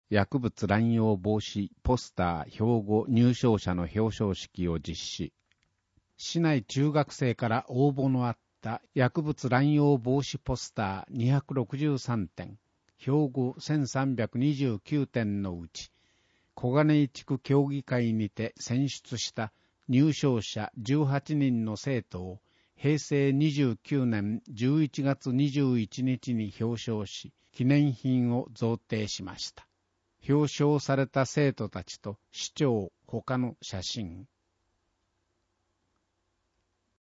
薬物乱用防止ポスター標語入賞者の表彰式を実施。市内中学生から応募のあった薬物乱用防止ポスター263点、標語1329点のうち、小金井地区協議会にて選出した入賞者18人の生徒を平成29年11月21日に表彰し、記念品を贈呈しました。表彰された生徒たちと市長他の写真。